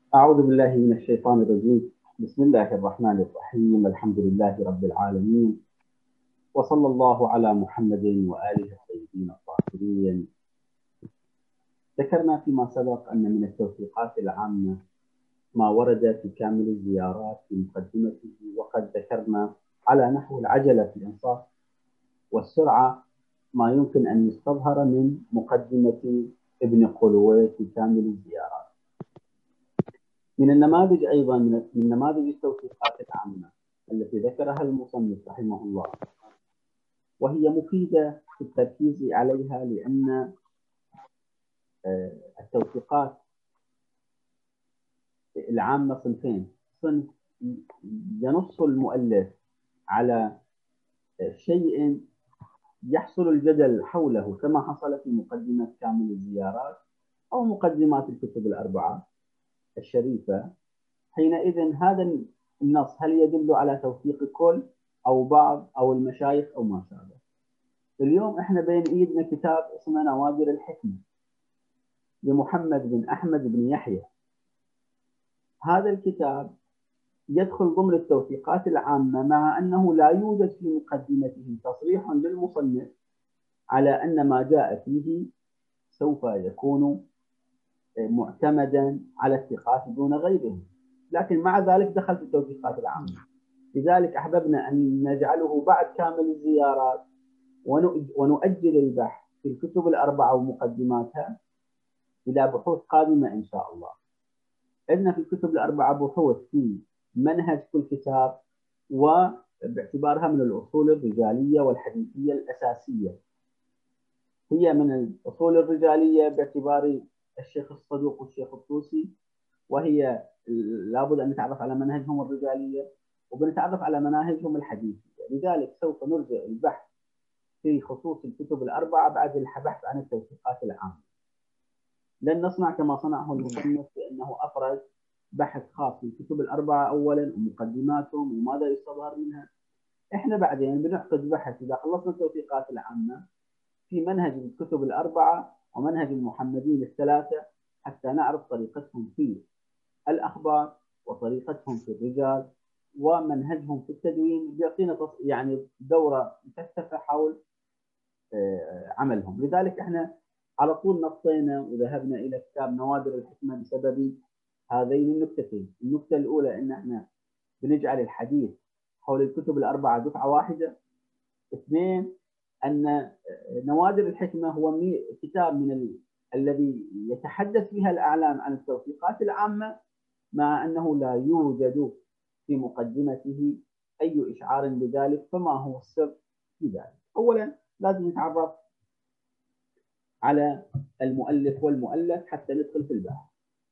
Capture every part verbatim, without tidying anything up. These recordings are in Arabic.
أعوذ بالله من الشيطان الرجيم. بسم الله الرحمن الرحيم. الحمد لله رب العالمين، وصلى الله على محمد وآله الطيبين الطاهرين. ذكرنا فيما سبق أن من التوثيقات العامة ما ورد في كامل الزيارات في مقدمته، وقد ذكرنا على نحو العجلة في الإنصاف والسرعة ما يمكن أن يستظهر من مقدمة ابن قلوي في كامل الزيارات. من النماذج أيضا من من نماذج التوثيقات العامة التي ذكرها المصنف رحمه الله، وهي مفيدة في التركيز عليها، لأن التوثيقات العامة صنفين: صنف ينص المؤلف على شيء يحصل الجدل حوله كما حصل في مقدمة كامل الزيارات أو مقدمات الكتب الأربعة الشريفة. حينئذ هذا النص هل يدل على توثيق كل أو بعض أو المشايخ أو ما شابه. اليوم احنا بين ايدنا كتاب اسمه نوادر الحكمة لمحمد بن أحمد بن يحيى. هذا الكتاب يدخل ضمن التوثيقات العامة، مع أنه لا يوجد في مقدمته تصريح للمصنف على أن ما جاء فيه سوف يكون معتمدا على الثقات دون غيره، لكن مع ذلك دخل في التوثيقات العامة. لذلك أحببنا أن نجعله بعد كامل الزيارات ونؤجل البحث في الكتب الأربعة ومقدماتها إلى بحوث قادمة إن شاء الله. عندنا في الكتب الأربعة بحوث في منهج كل كتاب، وباعتبارها من الأصول الرجالية والحديثية الأساسية. هي من الأصول الرجالية باعتبار الشيخ الصدوق والشيخ الطوسي، وهي لابد أن نتعرف على منهجهم الرجالية وبنتعرف على مناهجهم الحديثية. لذلك سوف نرجع البحث في خصوص الكتب الأربعة بعد البحث عن التوثيقات العامة. لن نصنع كما صنعه المصنف بأنه أفرز بحث خاص بالكتب الأربعة أولا ومقدماتهم وماذا يستظهر منها. إحنا بعدين بنعقد بحث إذا خلصنا التوثيقات العامة في منهج الكتب الأربعة ومنهج المحمدين الثلاثة، حتى نعرف طريقتهم في الأخبار وطريقتهم في الرجال ومنهجهم في التدوين، بيعطينا يعني دورة مكثفة حول عملهم. لذلك احنا على طول نطينا وذهبنا إلى كتاب نوادر الحكمة بسبب هذين النكتتين. النكتة الأولى أن احنا بنجعل الحديث حول الكتب الأربعة دفعة واحدة. اثنين، أن نوادر الحكمة هو كتاب من ال... الذي يتحدث فيها الأعلام عن التوثيقات العامة، مع أنه لا يوجد في مقدمته أي إشعار بذلك. فما هو السر في ذلك؟ أولا لازم نتعرف على المؤلف والمؤلف حتى ندخل في البحث.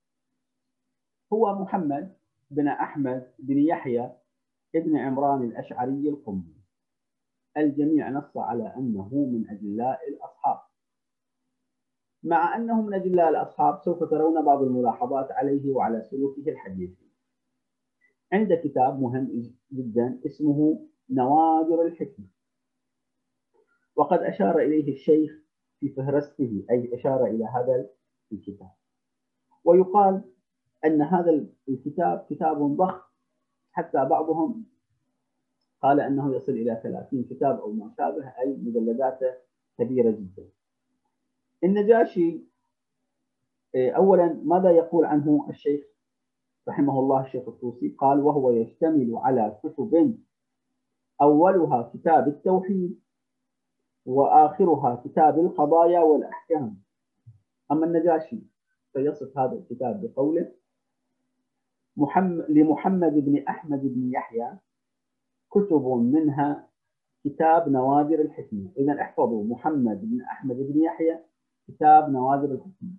هو محمد بن أحمد بن يحيى ابن عمران الأشعري القمي. الجميع نص على أنه من أجلاء الأصحاب. مع أنه من أجلاء الأصحاب سوف ترون بعض الملاحظات عليه وعلى سلوكه الحديثي. عند كتاب مهم جدا اسمه نوادر الحكمة، وقد أشار إليه الشيخ في فهرسته، أي أشار إلى هذا الكتاب. ويقال أن هذا الكتاب كتاب ضخم، حتى بعضهم قال أنه يصل إلى ثلاثين كتاب أو ما شابه، أي مجلداته كبيرة جدا. النجاشي أولا ماذا يقول عنه الشيخ رحمه الله الشيخ الطوسي؟ قال: وهو يشتمل على كتب أولها كتاب التوحيد وآخرها كتاب القضايا والأحكام. أما النجاشي فيصف هذا الكتاب بقوله: محمد لمحمد بن أحمد بن يحيى كتب منها كتاب نوادر الحكمة. إذا احفظوا محمد بن أحمد بن يحيى كتاب نوادر الحكمة،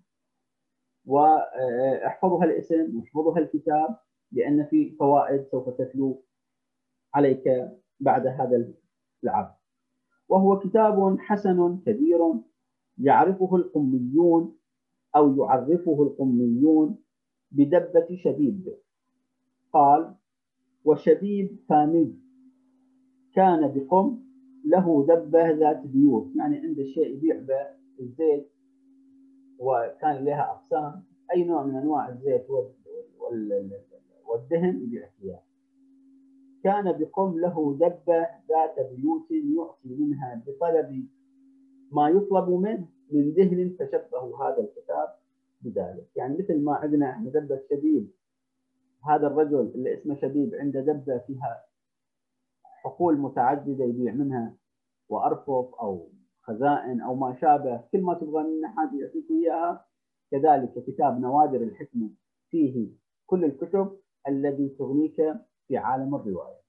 واحفظوا هالاسم واحفظوا هالكتاب، لأن في فوائد سوف تتلو عليك بعد هذا العرض. وهو كتاب حسن كبير يعرفه القميون أو يعرفه القميون بدبة شبيب. قال: وشبيب فامي كان بقم له دبة ذات بيوت، يعني عند الشيء يبيع بالزيت وكان لها أقسام، أي نوع من أنواع الزيت والدهن يبيع ثياب. كان بقم له دبة ذات بيوت يعطي منها بطلب ما يطلب منه من دهن، فشبه هذا الكتاب بذلك. يعني مثل ما عندنا احنا دبة شبيب، هذا الرجل اللي اسمه شبيب عنده دبة فيها حقول متعددة يبيع منها، وأرفف أو خزائن أو ما شابه، كل ما تبغى منه حاجة يعطيك إياها. كذلك كتاب نوادر الحكمة فيه كل الكتب الذي تغنيك في عالم الرواية.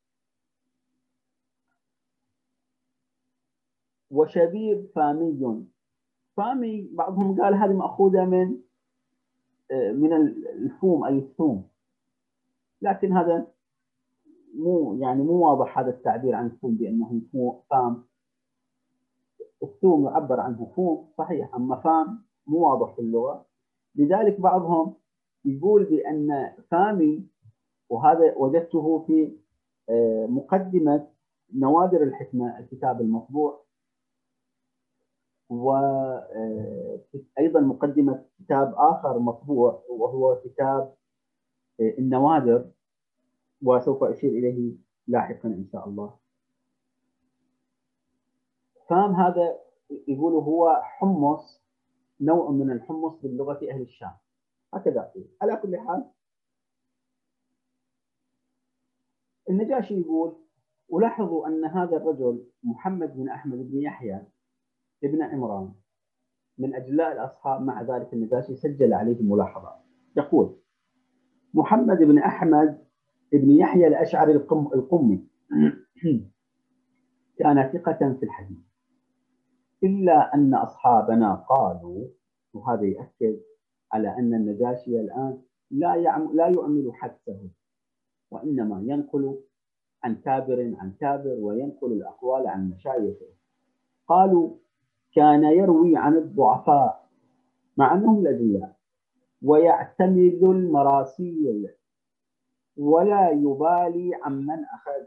وشبيب فامي، فامي بعضهم قال هذه مأخوذة من من الفوم أي الثوم، لكن هذا مو يعني مو واضح هذا التعبير عن الثوم بأنه فام. الثوم يعبر عنه فوم صحيح، أما فام مو واضح في اللغة. لذلك بعضهم يقول بأن فامي، وهذا وجدته في مقدمة نوادر الحكمة الكتاب المطبوع، وأيضا مقدمة كتاب آخر مطبوع وهو كتاب النوادر، وسوف أشير إليه لاحقا إن شاء الله. فام هذا يقولوا هو حمص، نوع من الحمص باللغة أهل الشام، هكذا. على كل حال النجاشي يقول: ولاحظوا أن هذا الرجل محمد بن أحمد بن يحيى ابن عمران من أجلاء الأصحاب، مع ذلك النجاشي سجل عليه ملاحظات. يقول: محمد بن أحمد بن يحيى الأشعري القمي كان ثقة في الحديث، إلا أن أصحابنا قالوا، وهذا يؤكد على أن النجاشي الآن لا لا يعمل حدثه، وإنما ينقل عن كابر عن كابر وينقل الأقوال عن مشايخه. قالوا: كان يروي عن الضعفاء مع أنهم الأدعياء، ويعتمد المراسيل، ولا يبالي عمن أخذ.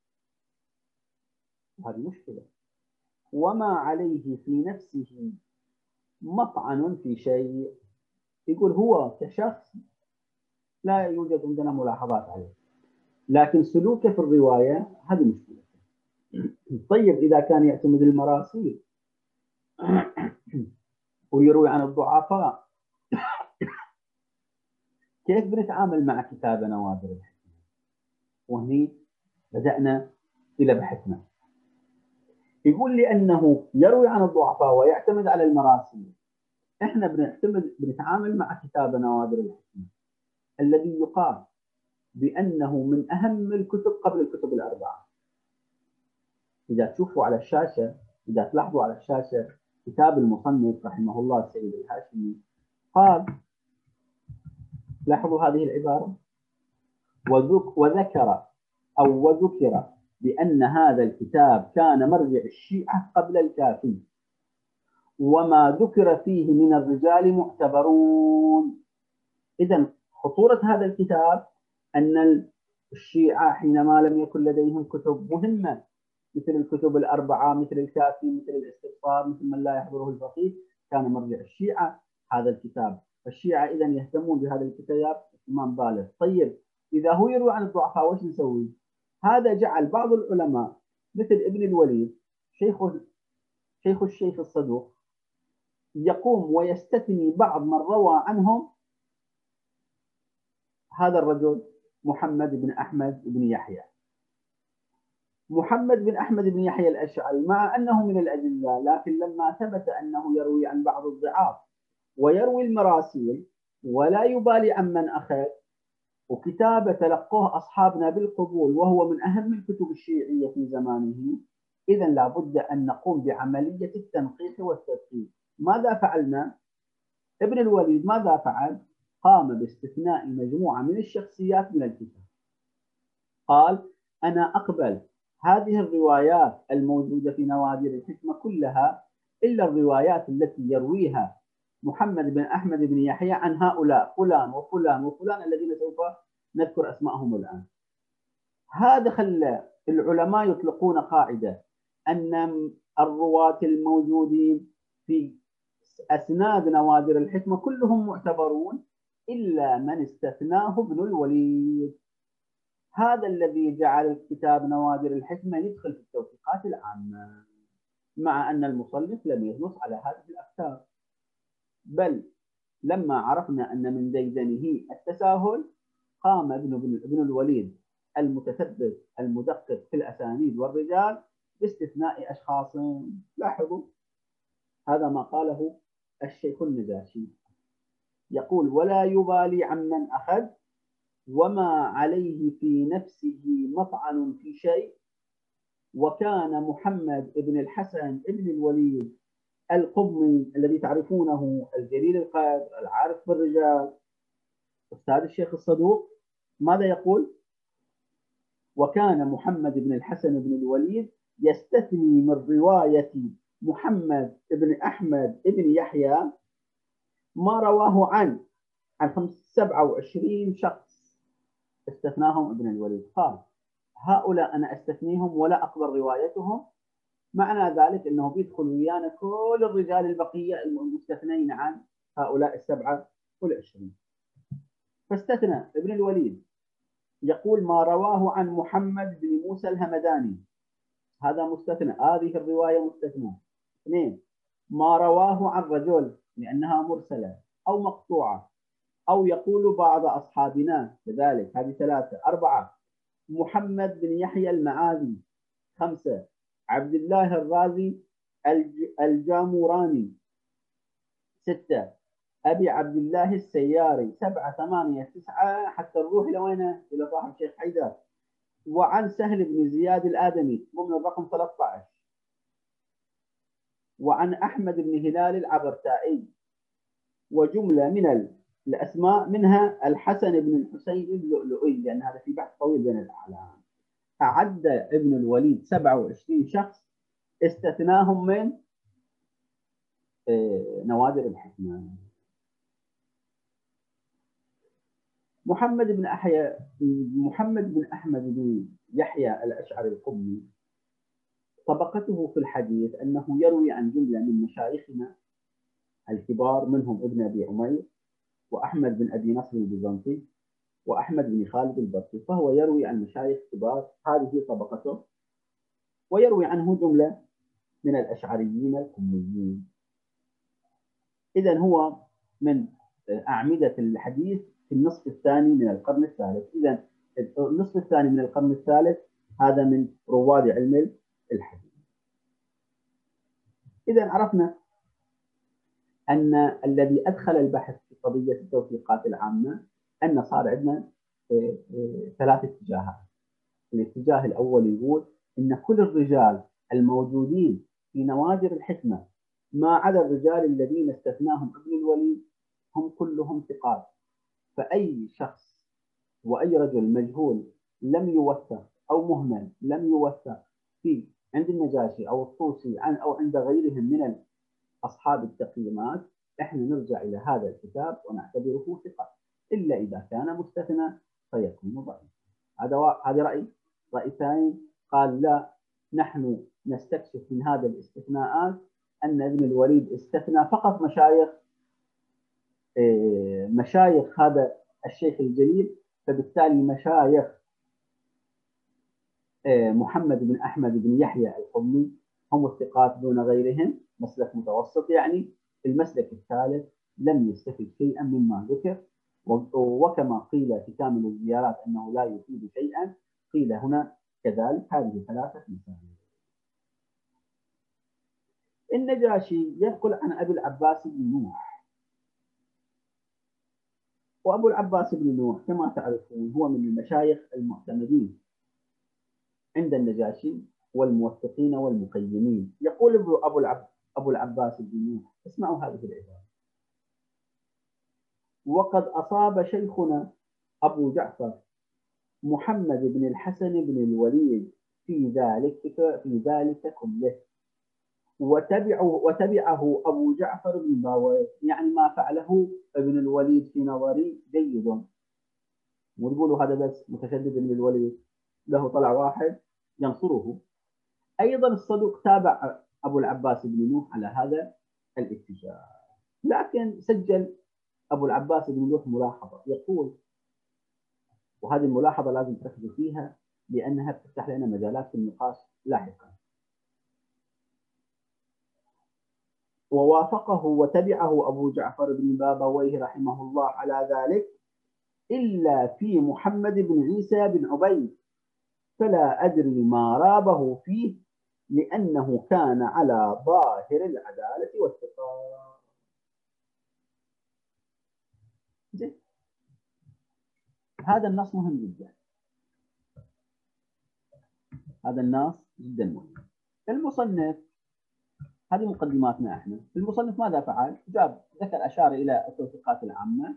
هذه مشكلة. وما عليه في نفسه مطعن في شيء. يقول هو كشخص لا يوجد عندنا ملاحظات عليه، لكن سلوكه في الرواية هذه مشكلة. طيب إذا كان يعتمد المراسيل ويروي عن الضعفاء، كيف بنتعامل مع كتاب نوادر الحكمة؟ وهني بدأنا إلى بحثنا. يقول لأنه يروي عن الضعفاء ويعتمد على المراسيل، إحنا بنعتمد بنتعامل مع كتاب نوادر الحكمة الذي يقال بأنه من أهم الكتب قبل الكتب الأربعة. إذا تشوفوا على الشاشة، إذا تلاحظوا على الشاشة كتاب المصنف رحمه الله السيد الهاشمي، قال، لاحظوا هذه العبارة: وذكر أو وذكر بأن هذا الكتاب كان مرجع الشيعة قبل الكافي، وما ذكر فيه من الرجال معتبرون. إذن خطورة هذا الكتاب أن الشيعة حينما لم يكن لديهم كتب مهمة مثل الكتب الأربعة، مثل الكافي، مثل الاستغفار، مثل من لا يحضره الفقيه، كان مرجع الشيعة هذا الكتاب. فالشيعة إذن يهتمون بهذا الكتاب اهتمام بالغ. طيب إذا هو يروي عن الضعفاء وش نسوي؟ هذا جعل بعض العلماء مثل ابن الوليد شيخ شيخ الشيخ الصدوق يقوم ويستثني بعض من روى عنهم هذا الرجل محمد بن أحمد بن يحيى. محمد بن أحمد بن يحيى الأشعري مع أنه من الأدلة، لكن لما ثبت أنه يروي عن بعض الضعاف ويروي المراسيل ولا يبالي عمن أخذ، وكتابه تلقوه أصحابنا بالقبول وهو من أهم الكتب الشيعية في زمانه، إذن لابد أن نقوم بعملية التنقيح والتدقيق. ماذا فعلنا؟ ابن الوليد ماذا فعل؟ قام باستثناء مجموعة من الشخصيات من الكتاب. قال: أنا أقبل هذه الروايات الموجودة في نوادر الحكمة كلها إلا الروايات التي يرويها محمد بن أحمد بن يحيى عن هؤلاء فلان وفلان وفلان الذين سوف نذكر أسمائهم الآن. هذا خلى العلماء يطلقون قاعدة أن الرواة الموجودين في أسناد نوادر الحكمة كلهم معتبرون إلا من استثناه ابن الوليد. هذا الذي جعل الكتاب نوادر الحكمة يدخل في التوثيقات العامة، مع أن المصنف لم ينص على هذه الأفكار، بل لما عرفنا أن من ديدنه التساهل قام ابن ابن الوليد المتثبت المدقق في الأسانيد والرجال باستثناء أشخاص. لاحظوا هذا ما قاله الشيخ النجاشي، يقول: ولا يبالي عمن أخذ وما عليه في نفسه مطعن في شيء، وكان محمد بن الحسن بن الوليد القمي الذي تعرفونه الجليل القدر العارف بالرجال أستاذ الشيخ الصدوق، ماذا يقول؟ وكان محمد بن الحسن بن الوليد يستثني من رواية محمد بن أحمد بن يحيى ما رواه عن عن سبعة وعشرين شخص استثناهم ابن الوليد. قال: هؤلاء أنا أستثنيهم ولا أقبل روايتهم، معنى ذلك أنه بيدخل ويانا كل الرجال البقية المستثنين عن هؤلاء السبعة والعشرين. فاستثنى ابن الوليد، يقول: ما رواه عن محمد بن موسى الهمداني، هذا مستثنى، هذه الرواية مستثنى. اثنين، ما رواه عن رجل لأنها مرسلة أو مقطوعة، أو يقول بعض أصحابنا كذلك، هذه ثلاثة. أربعة، محمد بن يحيى المعاذي. خمسة، عبد الله الرازي الجاموراني. ستة، أبي عبد الله السياري. سبعة، ثمانية، تسعة، حتى نروح إلى وين؟ إلى صاحب الشيخ حيدر. وعن سهل بن زياد الآدمي ضمن الرقم ثلاثة عشر. وعن أحمد بن هلال العبرتائي. وجملة من الأسماء منها الحسن بن الحسين اللؤلؤي، لأن هذا في بحث طويل بين الأعلام. أعد ابن الوليد سبعة وعشرين شخص استثناهم من نوادر الحكمة. محمد بن أحيى محمد بن أحمد بن يحيى الأشعري القمي طبقته في الحديث أنه يروي عن جملة من مشايخنا الكبار، منهم ابن أبي عمير وأحمد بن أبي نصر البيزنطي وأحمد بن خالد البرقي، فهو يروي عن مشايخ كبار، هذه طبقته، ويروي عنه جملة من الأشعريين القميين. إذن هو من أعمدة الحديث في النصف الثاني من القرن الثالث. إذن النصف الثاني من القرن الثالث هذا من رواد علم الحديث. إذن عرفنا أن الذي أدخل البحث في قضية التوثيقات العامة أن صار عندنا ثلاث اتجاهات. الاتجاه الأول يقول إن كل الرجال الموجودين في نوادر الحكمة ما عدا الرجال الذين استثناهم ابن الوليد هم كلهم ثقات، فأي شخص وأي رجل مجهول لم يوثق أو مهمل لم يوثق في عند النجاشي أو الطوسي عن أو عند غيرهم من أصحاب التقييمات، إحنا نرجع إلى هذا الكتاب ونعتبره ثقة، إلا إذا كان مستثنى فيكون ضعيف. هذا هذا رأي. رأي ثاني قال: لا، نحن نستكشف من هذا الاستثناءات أن ابن الوليد استثنى فقط مشايخ مشايخ هذا الشيخ الجليل، فبالتالي مشايخ محمد بن أحمد بن يحيى القمي هم الثقات دون غيرهم، مسلك متوسط يعني. المسلك الثالث لم يستفد شيئا مما ذكر، وكما قيل في كامل الزيارات أنه لا يفيد شيئا، قيل هنا كذلك. هذه ثلاثة مسائل. النجاشي ينقل عن أبي العباس بن نوح، وأبو العباس بن نوح كما تعرفون هو من المشايخ المعتمدين عند النجاشي والموثقين والمقيمين. يقول أبو العب أبو العباس بن نوح، اسمعوا هذه العبارة: وقد أصاب شيخنا أبو جعفر محمد بن الحسن بن الوليد في ذلك في ذلك كله، وتبعه وتبعه أبو جعفر بن باويه، يعني ما فعله ابن الوليد في نظري جيد. وتقولوا هذا بس متشدد ابن الوليد، له طلع واحد ينصره. أيضا الصدوق تابع أبو العباس بن نوح على هذا الاتجاه، لكن سجل أبو العباس بن لوح ملاحظة يقول، وهذه الملاحظة لازم تركزوا فيها لأنها تفتح لنا مجالات في النقاش لاحقا. ووافقه وتبعه أبو جعفر بن بابويه رحمه الله على ذلك إلا في محمد بن عيسى بن عبيد، فلا أدري ما رابه فيه لأنه كان على ظاهر العدالة والثقة. هذا النص مهم جدا، هذا النص جدا مهم. المصنف، هذه مقدماتنا احنا، المصنف ماذا فعل؟ جاب ذكر أشار إلى التوثيقات العامة،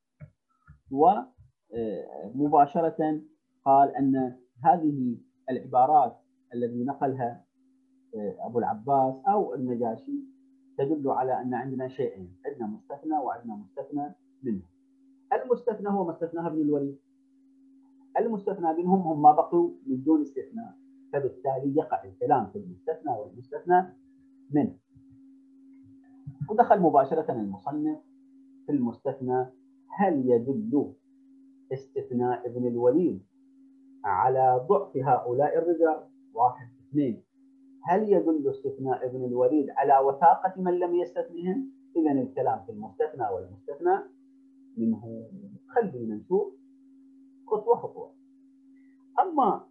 ومباشرة قال أن هذه العبارات التي نقلها أبو العباس أو النجاشي تدل على أن عندنا شيئين، عندنا مستثنى وعندنا مستثنى منه. المستثنى هو ما استثناه ابن الوليد، المستثنى منهم هم ما بقوا من دون استثناء، فبالتالي يقع الكلام في المستثنى والمستثنى منه. ودخل مباشرة المصنف في المستثنى. هل يدل استثناء ابن الوليد على ضعف هؤلاء الرجال؟ واحد. اثنين، هل يدل استثناء ابن الوليد على وثاقة من لم يستثنهم؟ إذا الكلام في المستثنى والمستثنى منه. خلينا نشوف خطوة خطوة. أما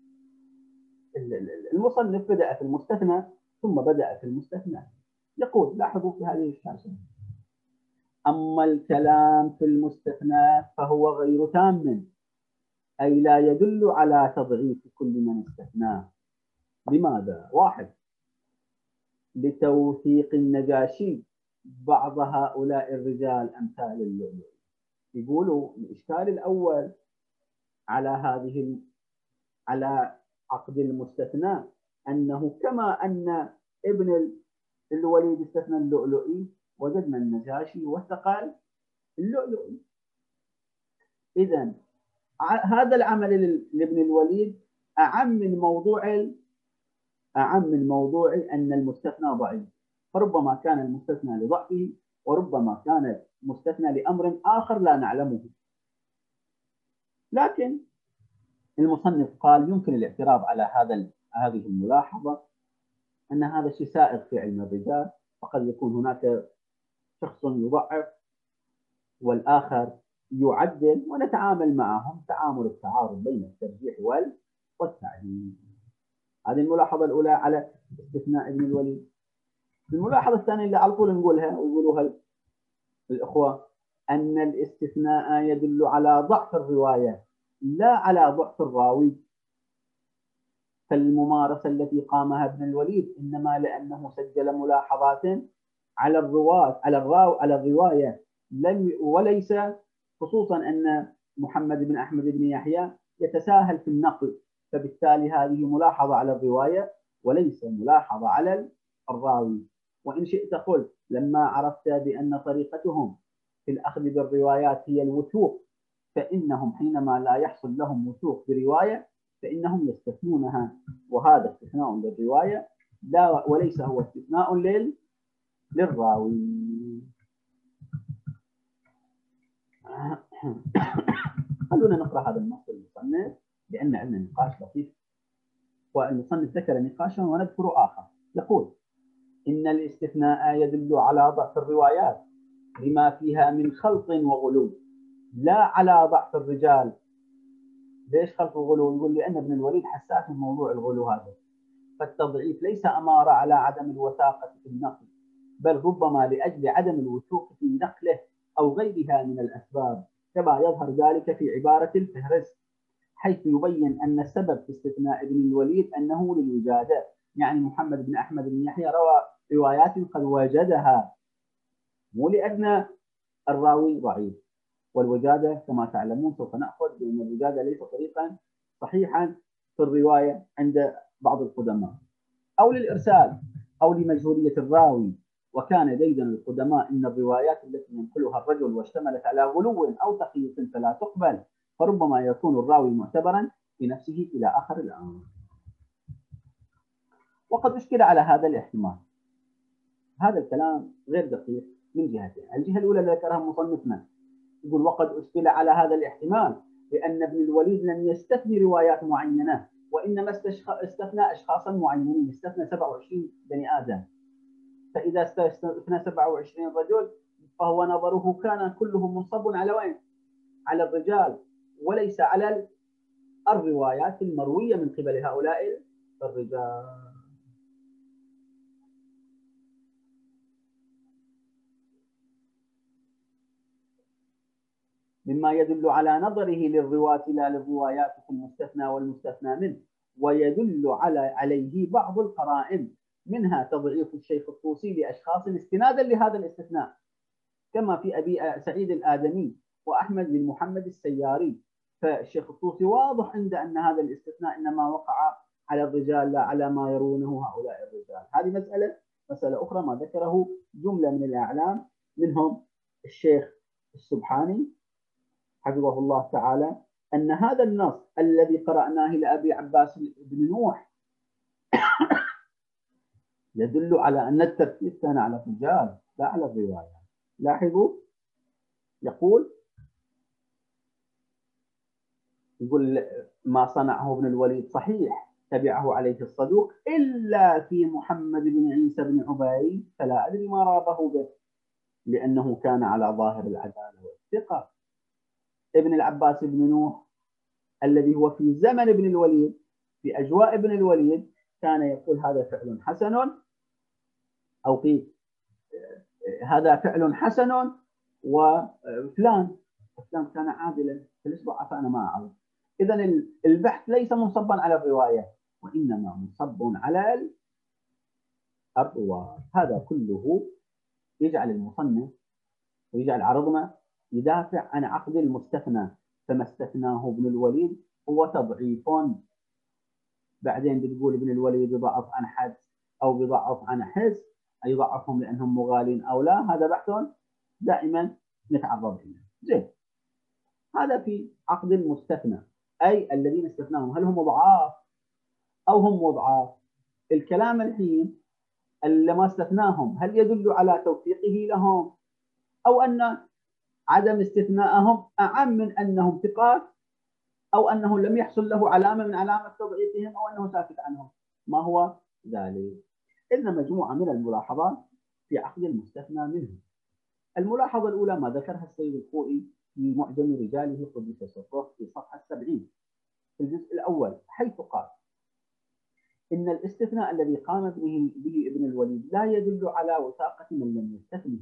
المصنف بدأ في المستثنى ثم بدأ في المستثنى. يقول، لاحظوا في هذه الشاشة، أما الكلام في المستثنى فهو غير تام، أي لا يدل على تضعيف كل من استثناه. لماذا؟ واحد، لتوثيق النجاشي بعض هؤلاء الرجال أمثال اللؤلؤ. يقولوا الإشكال الأول على هذه على عقد المستثنى أنه كما أن ابن الوليد استثنى اللؤلؤي، وجدنا النجاشي وثق اللؤلؤي. إذن هذا العمل لابن الوليد أعم من موضوع أعم من موضوع أن المستثنى ضعيف، فربما كان المستثنى لضعفه، وربما كان مستثنى لأمر آخر لا نعلمه. لكن المصنف قال يمكن الاعتراض على هذا هذه الملاحظة، أن هذا شيء سائغ في علم الرجال، فقد يكون هناك شخص يضعف والآخر يعدل، ونتعامل معهم تعامل التعارض بين الترجيح والتعديل. هذه الملاحظة الأولى على استثناء ابن الوليد. الملاحظة الثانية اللي على طول نقولها ويقولوها الأخوة، أن الاستثناء يدل على ضعف الرواية لا على ضعف الراوي. فالممارسة التي قامها ابن الوليد إنما لأنه سجل ملاحظات على الرواة على الراو على الرواية، لم وليس خصوصا أن محمد بن أحمد بن يحيى يتساهل في النقل، فبالتالي هذه ملاحظة على الرواية وليس ملاحظة على الراوي. وإن شئت قل لما عرفت بأن طريقتهم في الأخذ بالروايات هي الوثوق، فإنهم حينما لا يحصل لهم وثوق برواية فإنهم يستثنونها، وهذا استثناء للرواية لا وليس هو استثناء لل للراوي. خلونا نقرأ هذا النص المصنف لأن عندنا نقاش لطيف، والمصنف ذكر نقاشا ونذكر آخر. يقول إن الاستثناء يدل على ضعف الروايات لما فيها من خلط وغلو، لا على ضعف الرجال. ليش خلط وغلو؟ يقول لأن ابن الوليد حساس من موضوع الغلو هذا، فالتضعيف ليس أمارة على عدم الوثاقة في النقل، بل ربما لأجل عدم الوثوق في نقله أو غيرها من الأسباب، كما يظهر ذلك في عبارة الفهرس، حيث يبين أن السبب في استثناء ابن الوليد أنه للوجادة، يعني محمد بن أحمد بن يحيى روى روايات قد وجدها، مو لأن الراوي ضعيف. والوجادة كما تعلمون سوف نأخذ بأن الوجادة ليس طريقا صحيحا في الرواية عند بعض القدماء، أو للإرسال أو لمجهولية الراوي. وكان ديدا القدماء إن الروايات التي ينقلها الرجل واشتملت على غلو أو تقييد فلا تقبل، فربما يكون الراوي معتبرا بنفسه إلى آخر الأمر. وقد أشكل على هذا الاحتمال. هذا الكلام غير دقيق من جهتين. الجهة الأولى اللي ذكرها مصنفنا يقول وقد أشكل على هذا الاحتمال لأن ابن الوليد لم يستثني روايات معينة، وإنما استثنى أشخاصا معينين، استثنى سبعة وعشرين بني آدم. فإذا استثنى سبعة وعشرين رجل فهو نظره كان كله منصب على وين؟ على الرجال، وليس على الروايات المروية من قبل هؤلاء الرجال. مما يدل على نظره للرواة لا للروايات في المستثنى والمستثنى منه، ويدل على عليه بعض القرائن، منها تضعيف الشيخ الطوسي لأشخاص استنادا لهذا الاستثناء، كما في أبي سعيد الآدمي وأحمد بن محمد السياري. فالشيخ الطوسي واضح عند أن هذا الاستثناء إنما وقع على الرجال لا على ما يرونه هؤلاء الرجال. هذه مسألة. مسألة أخرى ما ذكره جملة من الأعلام منهم الشيخ السبحاني حفظه الله تعالى، أن هذا النص الذي قرأناه لأبي عباس بن نوح يدل على أن الترتيب كان على الرجال لا على الروايات. لاحظوا يقول يقول ما صنعه ابن الوليد صحيح تبعه عليه الصدوق إلا في محمد بن عيسى بن عبيد فلا أدري ما رابه به، لأنه كان على ظاهر العدالة والثقة. ابن العباس بن نوح الذي هو في زمن ابن الوليد في أجواء ابن الوليد كان يقول هذا فعل حسن، أو في هذا فعل حسن وفلان فلان كان عادلا، فليش ضعف أنا ما أعرف. إذن البحث ليس منصبا على الرواية، وإنما منصب على الرواة. هذا كله يجعل المصنف ويجعل عرضنا يدافع عن عقد المستثنى، فما استثناه ابن الوليد هو تضعيف. بعدين بتقول ابن الوليد يضعف عن حد أو بيضعف عن حس، أي يضعفهم لأنهم مغالين أو لا، هذا بحث دائما نتعرض إليه. زين، هذا في عقد المستثنى، أي الذين استثناهم هل هم ضعاف أو هم مضعاف. الكلام الحين اللي ما استثناهم هل يدل على توثيقه لهم، أو أن عدم استثناءهم أعم من أنهم ثقات، أو أنه لم يحصل له علامة من علامة تضعيفهم، أو أنه ساكت عنهم. ما هو ذلك؟ إن مجموعة من الملاحظات في عقد المستثنى منه. الملاحظة الأولى ما ذكرها السيد الخوئي في معجم رجاله قدس سره في صفحة سبعين في الجزء الأول، حيث قال إن الاستثناء الذي قام به, به ابن الوليد لا يدل على وثاقة من لم يستثنه،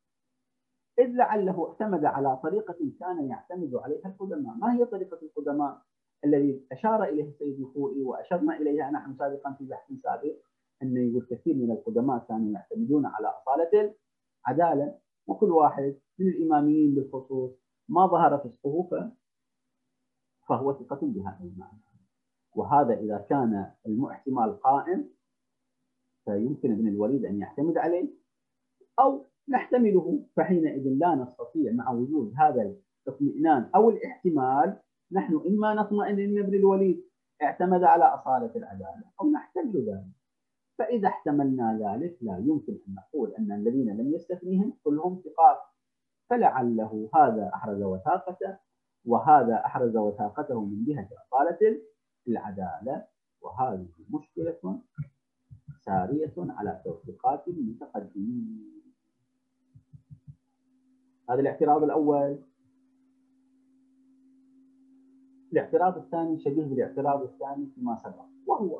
إذ لعله اعتمد على طريقة كان يعتمد عليها القدماء. ما هي طريقة القدماء الذي أشار إليه السيد الخوئي وأشرنا إليها نحن سابقا في بحث سابق؟ أنه يقول كثير من القدماء كانوا يعتمدون على أصالة العدالة، وكل واحد من الإماميين بالخصوص ما ظهر فسقه فهو ثقة بهذا المعنى. وهذا إذا كان المحتمل قائم فيمكن ابن الوليد أن يعتمد عليه أو نحتمله، فحينئذ لا نستطيع مع وجود هذا الاطمئنان أو الاحتمال نحن إما نطمئن أن ابن الوليد اعتمد على أصالة العدالة أو نحتمل ذلك. فإذا احتملنا ذلك لا يمكن أن نقول أن الذين لم يستثنيهم كلهم ثقات، فلعله هذا أحرز وثاقته وهذا أحرز وثاقته من جهة أصالة العدالة، وهذه مشكلة سارية على توثيقات المتقدمين. هذا الاعتراض الأول. الاعتراض الثاني شبيه بالاعتراض الثاني فيما سبق، وهو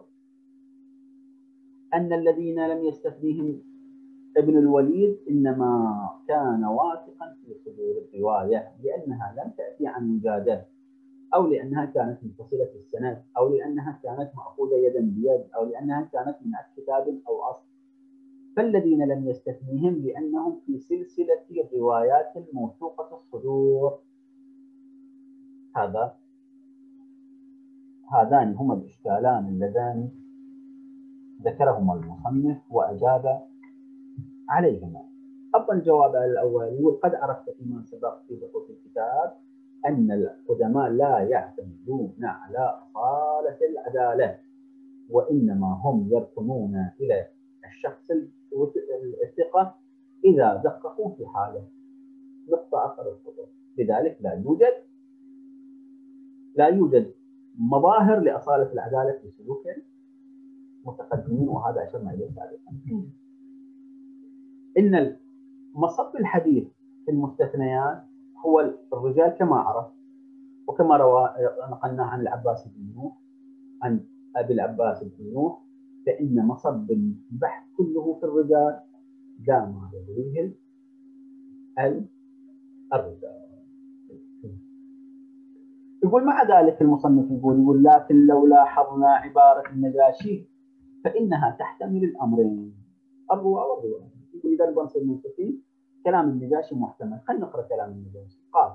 أن الذين لم يستثنيهم ابن الوليد إنما كان واثقا في صدور الرواية لأنها لم تأتي عن مجادلة، أو لأنها كانت متصلة السند، أو لأنها كانت مأخوذة يدا بيد، أو لأنها كانت من كتاب أو أصل. فالذين لم يستثنيهم لأنهم في سلسلة الروايات الموثوقة الصدور. هذا هذان هما الإشكالان اللذان ذكرهما المصنف وأجاب عليهما. أفضل الجواب على الأول يقول قد عرفت فيما سبق في بحوث الكتاب أن القدماء لا يعتمدون على أصالة العدالة، وإنما هم يركنون إلى الشخص الثقة إذا دققوا في حالة نقطة أثر الخطأ. لذلك لا يوجد لا يوجد مظاهر لأصالة العدالة في سلوك المتقدمين، وهذا أشرنا إليه سابقا. إن مصب الحديث في المستثنيات هو الرجال كما عرف، وكما روى نقلناه عن العباس بن نوح عن أبي العباس بن نوح، فإن مصب البحث كله في الرجال لا ما يرويه الرجال. يقول مع ذلك المصنف يقول يقول لكن لو لاحظنا عبارة النجاشي فإنها تحتمل الأمرين، الرواة والرواية. يقول إذا نبغى نصير منصفين كلام النجاشي محتمل. خلينا نقرأ كلام النجاشي. قال: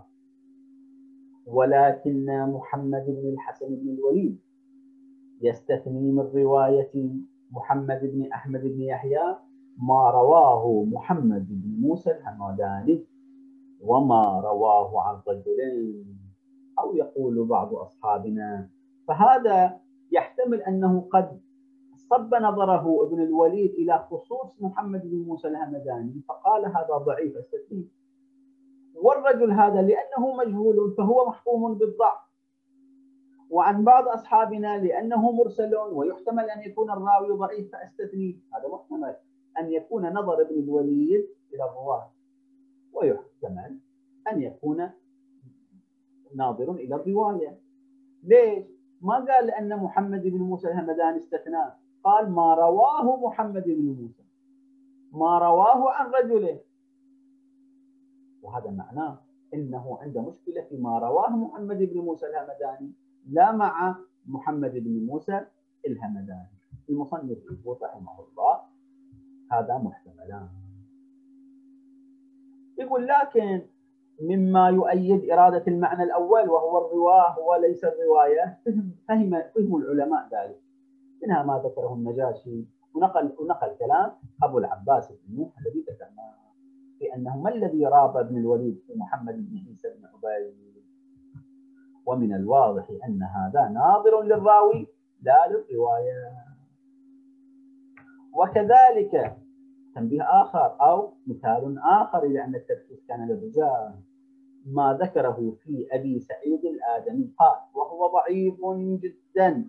ولكن محمد بن الحسن بن الوليد يستثني من رواية محمد بن أحمد بن يحيى ما رواه محمد بن موسى الهمداني وما رواه عن رجلين، أو يقول بعض أصحابنا. فهذا يحتمل أنه قد صب نظره ابن الوليد إلى خصوص محمد بن موسى الهمداني فقال هذا ضعيف استثني، والرجل هذا لأنه مجهول فهو محكوم بالضعف، وعن بعض أصحابنا لأنه مرسل ويحتمل أن يكون الراوي ضعيف فاستثني. هذا محتمل أن يكون نظر ابن الوليد إلى الرواة، ويحتمل أن يكون ناظر إلى الرواية. ليش؟ ما قال لأن محمد بن موسى الهمداني استثنى، قال ما رواه محمد بن موسى، ما رواه عن رجله، وهذا معناه إنه عنده مشكلة فيما رواه محمد بن موسى الهمداني لا مع محمد بن موسى الهمداني. المصنف يقول رحمه الله هذا محتملان. يقول لكن مما يؤيد إرادة المعنى الأول وهو الرواه وليس الرواية فهم فهم العلماء ذلك، منها ما ذكره النجاشي ونقل ونقل كلام أبو العباس بن نوح الذي ذكرناه بأنه ما الذي راب ابن الوليد في محمد بن عيسى بن عبيد، ومن الواضح أن هذا ناظر للراوي لا للرواية. وكذلك تنبيه آخر أو مثال آخر لأن التركيز كان للرجال ما ذكره في أبي سعيد الآدمي قال وهو ضعيف جدا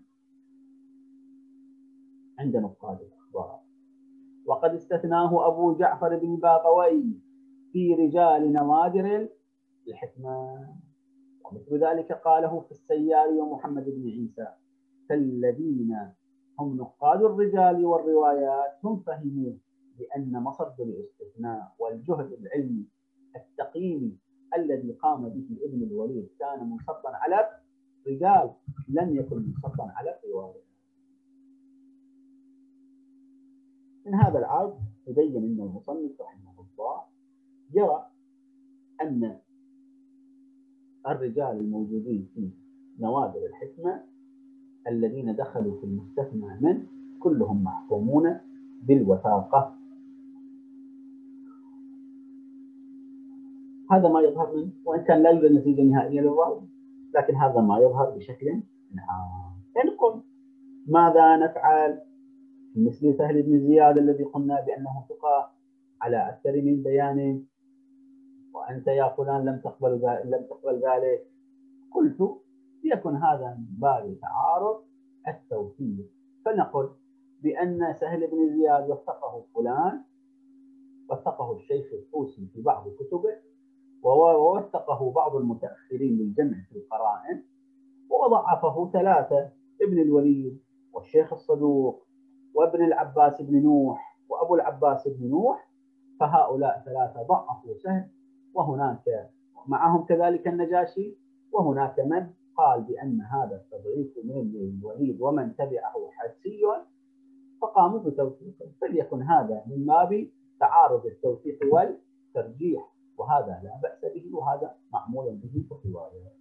عند نقاد الأخبار، وقد استثناه أبو جعفر بن بابوي في رجال نوادر الحكمة، ومثل ذلك قاله في السياري ومحمد بن عيسى. فالذين هم نقاد الرجال والروايات هم فهموا بأن مصب الاستثناء والجهد العلمي التقييمي الذي قام به ابن الوليد كان منصبا على الرجال لم يكن منصبا على الرواية. من هذا العرض يبين أن المصنف رحمه الله يرى أن الرجال الموجودين في نوادر الحكمة الذين دخلوا في المستثنى من كلهم محكومون بالوثاقة. هذا ما يظهر منه، وإن كان لا يوجد نتيجة نهائية للراوي، لكن هذا ما يظهر بشكل عام. نقول ماذا نفعل مثل سهل بن زياد الذي قلنا بأنه ثقة على أكثر من بيان، وأنت يا فلان لم تقبل لم تقبل ذلك. قلت يكن هذا من باب تعارض التوثيق، فنقول بأن سهل بن زياد وثقه فلان، وثقه الشيخ الطوسي في بعض كتبه، ووثقه بعض المتأخرين للجمع في القرائن، وضعفه ثلاثة: ابن الوليد والشيخ الصدوق وابن العباس بن نوح وأبو العباس بن نوح. فهؤلاء ثلاثة ضعفوا سهل، وهناك معهم كذلك النجاشي، وهناك من قال بأن هذا التضعيف من الوليد ومن تبعه حدسي فقاموا بتوثيقه. فليكن هذا من باب تعارض التوثيق والترجيح، وهذا لا بأس به، وهذا معمول به في الرواية.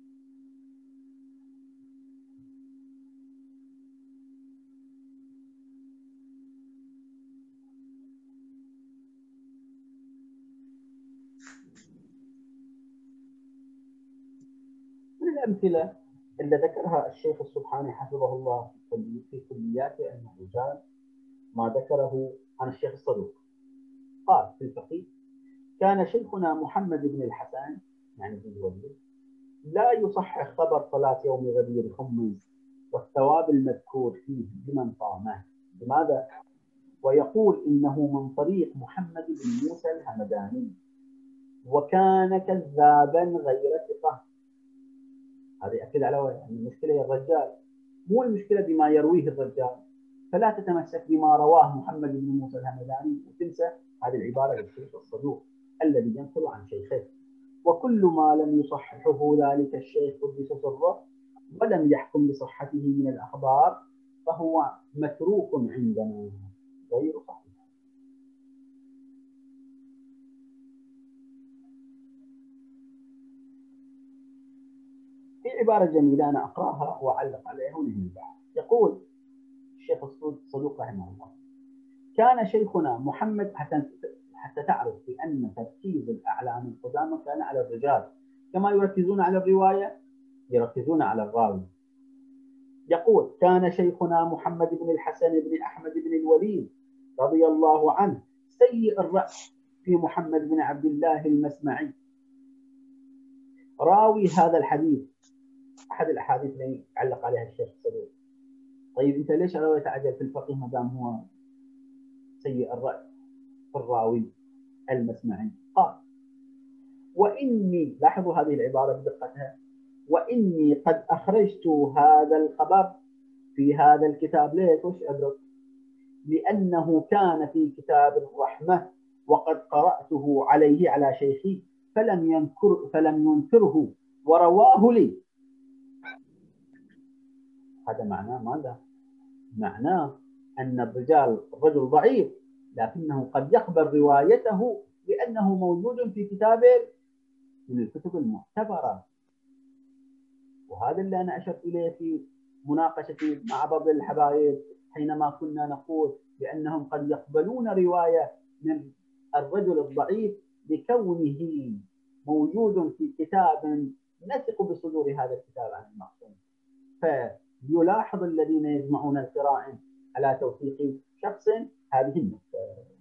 من الأمثلة اللي ذكرها الشيخ السبحاني حفظه الله في كليات علم الرجال ما ذكره عن الشيخ الصدوق. قال في الفقيه: كان شيخنا محمد بن الحسن يعني بن الوليد لا يصحح خبر صلاة يوم غدير خمس والثواب المذكور فيه لمن صامه. لماذا؟ ويقول إنه من طريق محمد بن موسى الهمداني وكان كذابا غير ثقة. هذا يأكد على يعني المشكلة يا الرجال، مو المشكلة بما يرويه الرجال، فلا تتمسك بما رواه محمد بن موسى الهمداني وتنسى هذه العبارة للشيخ الصدوق الذي ينقل عن شيخه. وكل ما لم يصححه ذلك الشيخ قدس سره ولم يحكم بصحته من الأخبار فهو متروك عندنا غير صحيح. في عبارة جميلة أنا أقرأها وأعلق عليها وننهي البحث. يقول الشيخ الصدوق رحمه الله: كان شيخنا محمد، حتى حتى تعرف بأن تركيز الأعلام القدامى كان على الرجال كما يركزون على الرواية يركزون على الراوي. يقول: كان شيخنا محمد بن الحسن بن أحمد بن الوليد رضي الله عنه سيء الرأي في محمد بن عبد الله المسمعي راوي هذا الحديث، أحد الأحاديث اللي علق عليها الشيخ الصدوق. طيب أنت ليش رويت عجل في الفقيه ما دام هو سيء الرأي في الراوي المسمعي؟ قال: وإني، لاحظوا هذه العبارة بدقتها، وإني قد أخرجت هذا الخبر في هذا الكتاب. ليش؟ وش أدرك؟ لأنه كان في كتاب الرحمة وقد قرأته عليه على شيخي فلم ينكر فلم ينكره ورواه لي. هذا معناه ماذا؟ معناه أن الرجال الرجل ضعيف لكنه قد يقبل روايته لأنه موجود في كتاب من الكتب المعتبرة. وهذا اللي أنا أشرت إليه في مناقشتي مع بعض الحبايب حينما كنا نقول بأنهم قد يقبلون رواية من الرجل الضعيف بكونه موجود في كتاب نثق بصدور هذا الكتاب عن المعصوم. فيلاحظ الذين يجمعون القراءة على توثيق شخص هذه النقطة.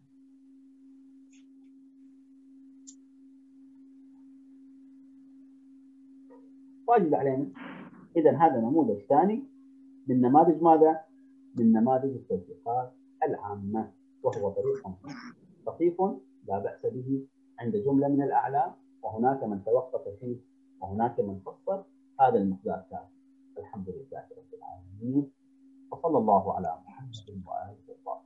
واجب علينا إذا هذا نموذج ثاني من نماذج ماذا؟ من نماذج التوثيقات العامة، وهو طريق لطيف لا بأس به عند جملة من الأعلام، وهناك من توقف فيه وهناك من فصل. هذا المقدار كافي. الحمد لله رب العالمين، وصلى الله على محمد وآله وصحبه.